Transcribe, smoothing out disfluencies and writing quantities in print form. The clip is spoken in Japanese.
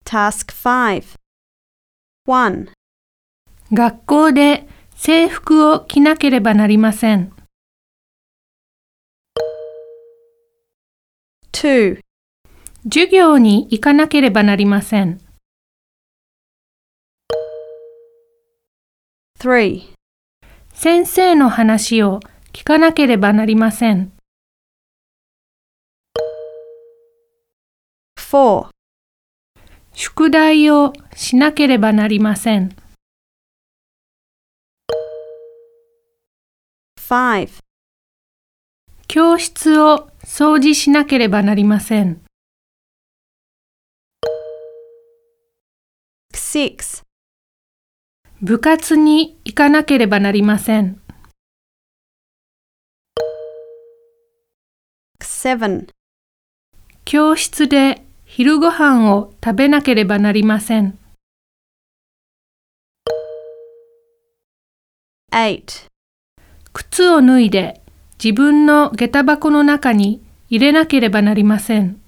Task 5 1. 学校で制服を着なければなりません。 2. 授業に行かなければなりません。 3. 先生の話を聞かなければなりません。 4. 宿題をしなければなりません。 5. 教室を掃除しなければなりません。 6. 部活に行かなければなりません。 7. 教室で昼ご飯を食べなければなりません。 8. 靴を脱いで自分の下駄箱の中に入れなければなりません。